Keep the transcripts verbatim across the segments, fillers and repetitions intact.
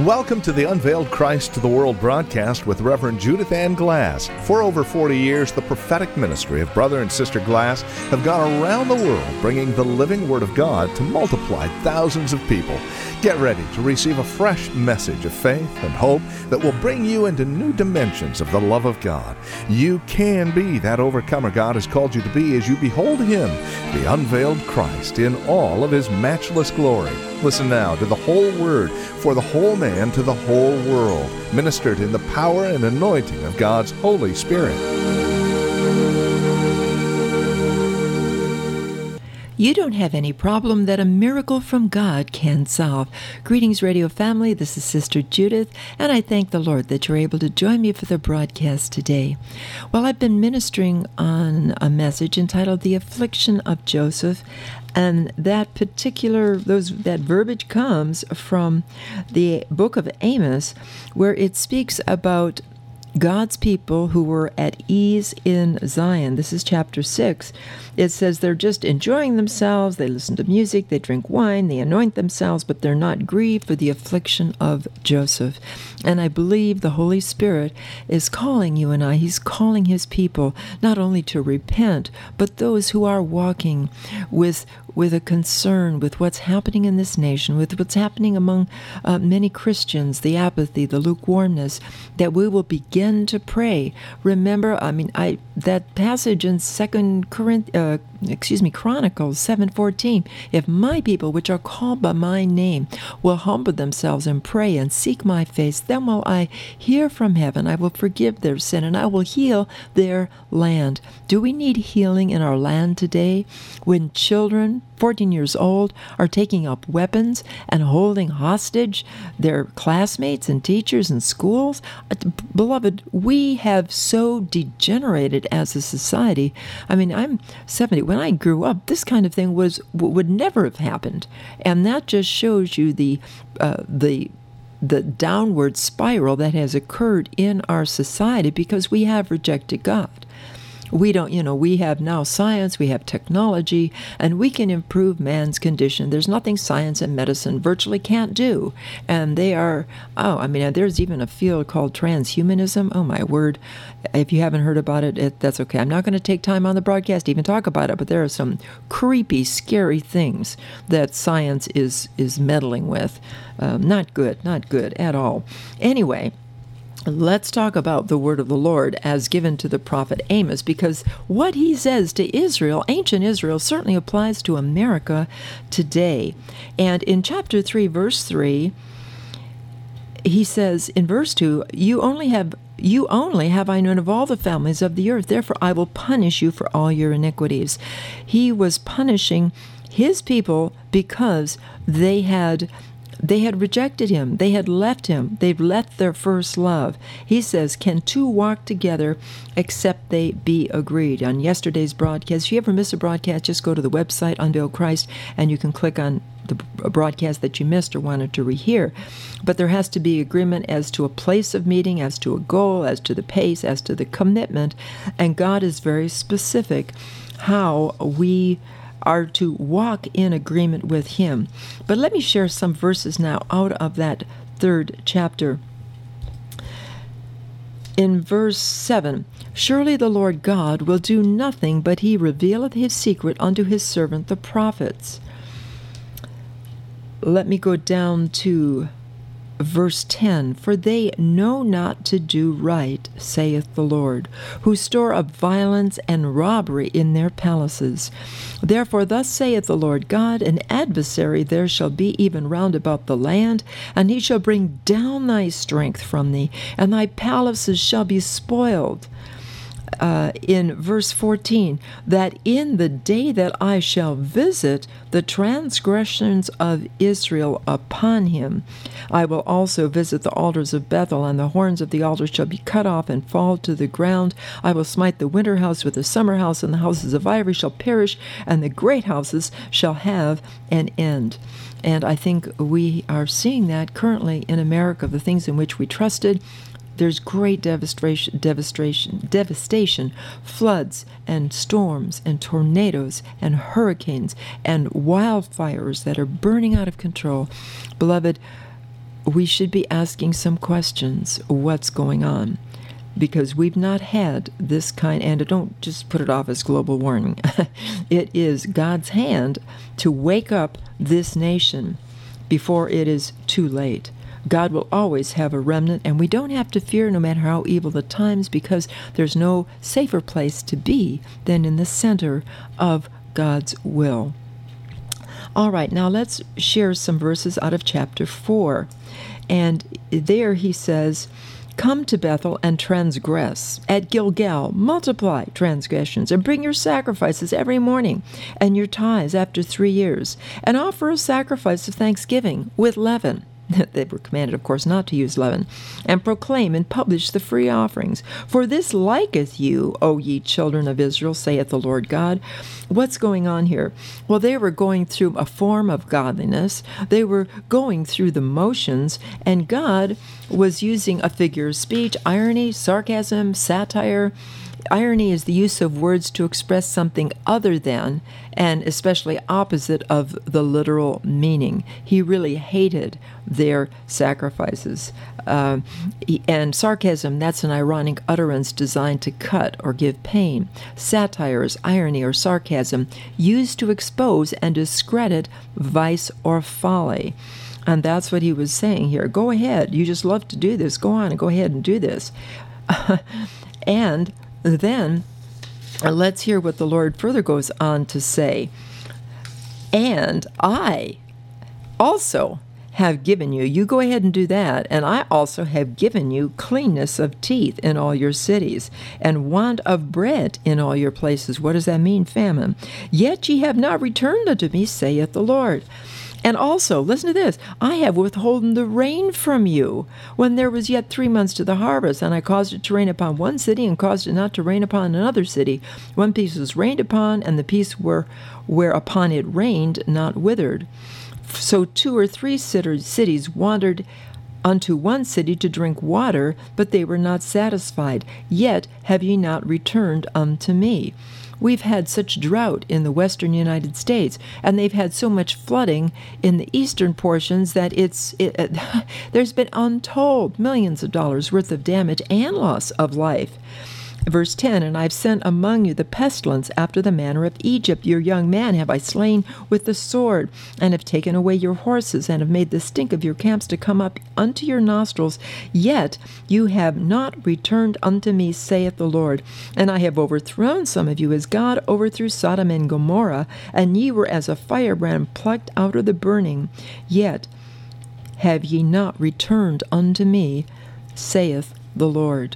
Welcome to the Unveiled Christ to the World broadcast with Reverend Judith Ann Glass. For over forty years, the prophetic ministry of Brother and Sister Glass have gone around the world bringing the living Word of God to multiply thousands of people. Get ready to receive a fresh message of faith and hope that will bring you into new dimensions of the love of God. You can be that overcomer God has called you to be as you behold Him, the unveiled Christ, in all of His matchless glory. Listen now to the whole Word for the whole man to the whole world, ministered in the power and anointing of God's Holy Spirit. You don't have any problem that a miracle from God can solve. Greetings, radio family. This is Sister Judith, and I thank the Lord that you're able to join me for the broadcast today. Well, I've been ministering on a message entitled The Affliction of Joseph, and that particular, those that verbiage comes from the book of Amos, where it speaks about God's people who were at ease in Zion. This is chapter six. It says they're just enjoying themselves, they listen to music, they drink wine, they anoint themselves, but they're not grieved for the affliction of Joseph. And I believe the Holy Spirit is calling you and I, He's calling His people not only to repent, but those who are walking with with a concern with what's happening in this nation, with what's happening among uh, many Christians, the apathy, the lukewarmness, that we will begin to pray. Remember, I mean, I that passage in Second Corinthians, uh, excuse me, Chronicles seven fourteen. If my people, which are called by my name, will humble themselves and pray and seek my face, then will I hear from heaven. I will forgive their sin and I will heal their land. Do we need healing in our land today, when children fourteen years old are taking up weapons and holding hostage their classmates and teachers in schools? Beloved, we have so degenerated as a society. I mean, I'm seventy. When I grew up, this kind of thing was would never have happened, and that just shows you the uh, the the downward spiral that has occurred in our society because we have rejected God. We don't, you know, we have now science, we have technology, and we can improve man's condition. There's nothing science and medicine virtually can't do. And they are, oh, I mean, there's even a field called transhumanism. Oh, my word. If you haven't heard about it, it that's okay. I'm not going to take time on the broadcast to even talk about it, but there are some creepy, scary things that science is, is meddling with. Um, not good, not good at all. Anyway, let's talk about the word of the Lord as given to the prophet Amos, because what he says to Israel, ancient Israel, certainly applies to America today. And in chapter three, verse three, he says in verse two, you only have You only have I known of all the families of the earth, therefore I will punish you for all your iniquities. He was punishing his people because they had They had rejected him. They had left him. They've left their first love. He says, can two walk together except they be agreed? On yesterday's broadcast, if you ever miss a broadcast, just go to the website, Unveiled Christ, and you can click on the broadcast that you missed or wanted to rehear. But there has to be agreement as to a place of meeting, as to a goal, as to the pace, as to the commitment. And God is very specific how we are to walk in agreement with Him. But let me share some verses now out of that third chapter. In verse seven, surely the Lord God will do nothing, but He revealeth His secret unto His servant the prophets. Let me go down to verse ten, for they know not to do right, saith the Lord, who store up violence and robbery in their palaces. Therefore thus saith the Lord God, an adversary there shall be even round about the land, and he shall bring down thy strength from thee, and thy palaces shall be spoiled. Uh, in verse fourteen, that in the day that I shall visit the transgressions of Israel upon him, I will also visit the altars of Bethel, and the horns of the altars shall be cut off and fall to the ground. I will smite the winter house with the summer house, and the houses of ivory shall perish, and the great houses shall have an end. And I think we are seeing that currently in America, the things in which we trusted. There's great devastation, devastation, devastation, floods and storms and tornadoes and hurricanes and wildfires that are burning out of control. Beloved, we should be asking some questions. What's going on? Because we've not had this kind, and don't just put it off as global warming. It is God's hand to wake up this nation before it is too late. God will always have a remnant, and we don't have to fear no matter how evil the times, because there's no safer place to be than in the center of God's will. All right, now let's share some verses out of chapter four. And there he says, "Come to Bethel and transgress. At Gilgal, multiply transgressions, and bring your sacrifices every morning, and your tithes after three years, and offer a sacrifice of thanksgiving with leaven." They were commanded, of course, not to use leaven. "And proclaim and publish the free offerings. For this liketh you, O ye children of Israel, saith the Lord God." What's going on here? Well, they were going through a form of godliness. They were going through the motions, and God was using a figure of speech, irony, sarcasm, satire. Irony is the use of words to express something other than, and especially opposite of, the literal meaning. He really hated their sacrifices. Uh, and sarcasm, that's an ironic utterance designed to cut or give pain. Satire is irony or sarcasm used to expose and discredit vice or folly. And that's what he was saying here. Go ahead. You just love to do this. Go on and go ahead and do this. And then let's hear what the Lord further goes on to say. "And I also have given you," you go ahead and do that, "and I also have given you cleanness of teeth in all your cities, and want of bread in all your places." What does that mean? Famine. "Yet ye have not returned unto me, saith the Lord. And also," listen to this, "I have withholden the rain from you when there was yet three months to the harvest, and I caused it to rain upon one city and caused it not to rain upon another city. One piece was rained upon, and the piece where, whereupon it rained not withered. So two or three cities wandered unto one city to drink water, but they were not satisfied. Yet have ye not returned unto me." We've had such drought in the western United States, and they've had so much flooding in the eastern portions that it's it, it, there's been untold millions of dollars worth of damage and loss of life. Verse ten, "And I've sent among you the pestilence after the manner of Egypt. Your young man have I slain with the sword, and have taken away your horses, and have made the stink of your camps to come up unto your nostrils. Yet you have not returned unto me, saith the Lord. And I have overthrown some of you as God overthrew Sodom and Gomorrah, and ye were as a firebrand plucked out of the burning. Yet have ye not returned unto me, saith the Lord."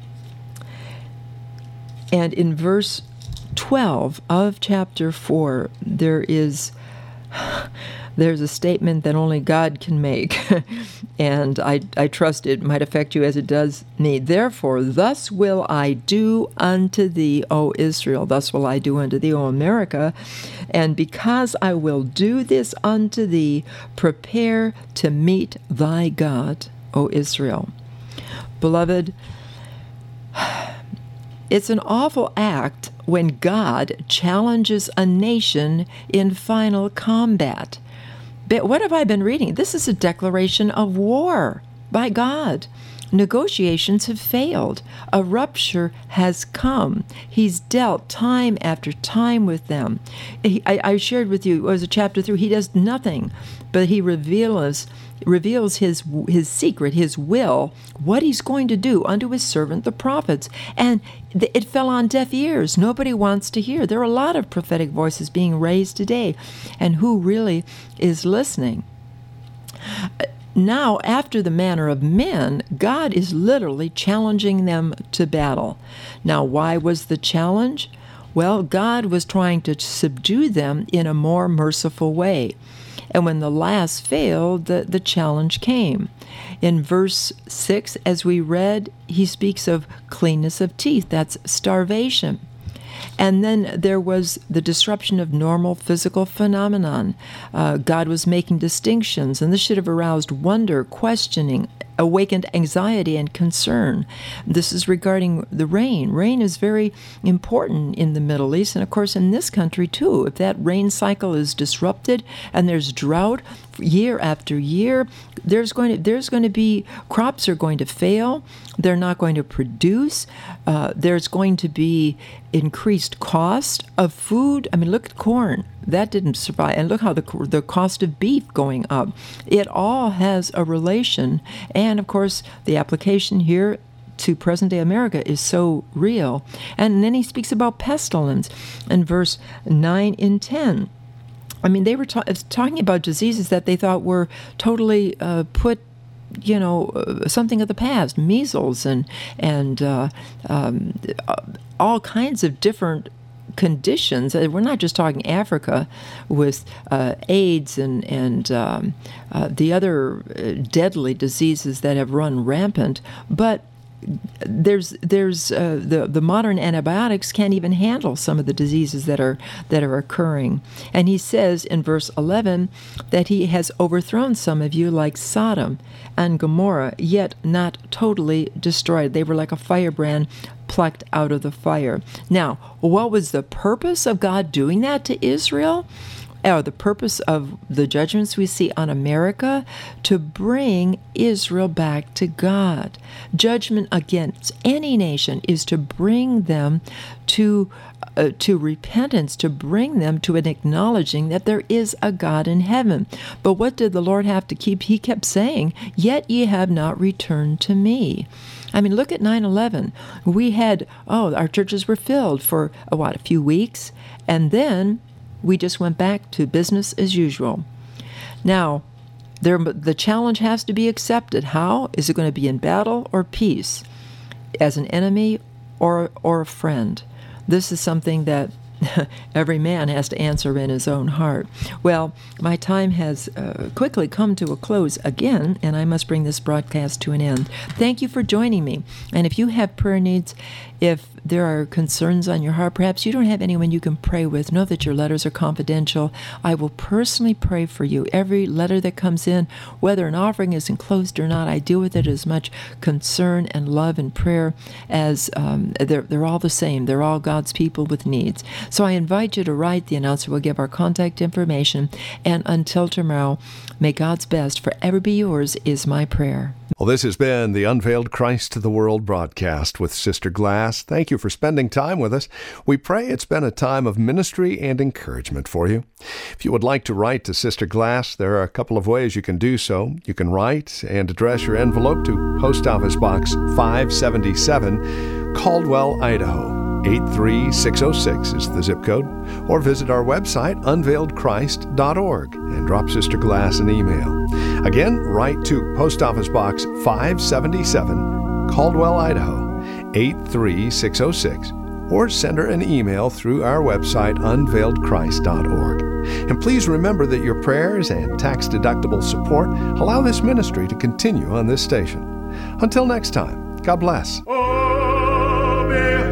And in verse twelve of chapter four, there is there's a statement that only God can make, and I, I trust it might affect you as it does me. "Therefore, thus will I do unto thee, O Israel, thus will I do unto thee, O America, and because I will do this unto thee, prepare to meet thy God, O Israel." Beloved, it's an awful act when God challenges a nation in final combat. But what have I been reading? This is a declaration of war by God. Negotiations have failed. A rupture has come. He's dealt time after time with them. He, I, I shared with you, it was a chapter through, he does nothing, but he reveals reveals his his secret, his will, what he's going to do unto his servant, the prophets. And th- it fell on deaf ears. Nobody wants to hear. There are a lot of prophetic voices being raised today. And who really is listening? Now, after the manner of men, God is literally challenging them to battle. Now, why was the challenge? Well, God was trying to subdue them in a more merciful way. And when the last failed, the, the challenge came. In verse six, as we read, he speaks of cleanness of teeth. That's starvation. And then there was the disruption of normal physical phenomenon. Uh, God was making distinctions, and this should have aroused wonder, questioning, awakened anxiety and concern. This is regarding the rain. Rain is very important in the Middle East, and of course in this country too. If that rain cycle is disrupted and there's drought year after year, there's going to there's going to be crops are going to fail. They're not going to produce. Uh, there's going to be increased cost of food. I mean, look at corn. That didn't survive. And look how the the cost of beef going up. It all has a relation. And, of course, the application here to present-day America is so real. And then he speaks about pestilence in verse nine and ten. I mean, they were ta- talking about diseases that they thought were totally uh, put you know, uh, something of the past, measles and and uh, um, all kinds of different conditions. We're not just talking Africa with uh, AIDS and and um, uh, the other deadly diseases that have run rampant, but there's there's uh, the the modern antibiotics can't even handle some of the diseases that are that are occurring. And he says in verse eleven that he has overthrown some of you like Sodom and Gomorrah, yet not totally destroyed. They were like a firebrand plucked out of the fire. Now, what was the purpose of God doing that to Israel? Or the purpose of the judgments we see on America? To bring Israel back to God. Judgment against any nation is to bring them to uh, to repentance, to bring them to an acknowledging that there is a God in heaven. But what did the Lord have to keep? He kept saying, "Yet ye have not returned to me." I mean, look at nine eleven. We had, oh, our churches were filled for, uh, what, a few weeks, and then we just went back to business as usual. Now, there, the challenge has to be accepted. How? Is it going to be in battle or peace? As an enemy or or a friend? This is something that every man has to answer in his own heart. Well, my time has uh, quickly come to a close again, and I must bring this broadcast to an end. Thank you for joining me. And if you have prayer needs, if there are concerns on your heart, perhaps you don't have anyone you can pray with, know that your letters are confidential. I will personally pray for you. Every letter that comes in, whether an offering is enclosed or not, I deal with it as much concern and love and prayer as um, they're, they're all the same. They're all God's people with needs. So I invite you to write. The announcer will give our contact information. And until tomorrow, may God's best forever be yours is my prayer. Well, this has been the Unveiled Christ to the World broadcast with Sister Glass. Thank you for spending time with us. We pray it's been a time of ministry and encouragement for you. If you would like to write to Sister Glass, there are a couple of ways you can do so. You can write and address your envelope to Post Office Box five seventy-seven, Caldwell, Idaho. eight three six oh six is the zip code, or visit our website, unveiled christ dot org, and drop Sister Glass an email. Again, write to Post Office Box five seventy-seven, Caldwell, Idaho, eight three six oh six, or send her an email through our website, unveiled christ dot org. And please remember that your prayers and tax-deductible support allow this ministry to continue on this station. Until next time, God bless. Oh,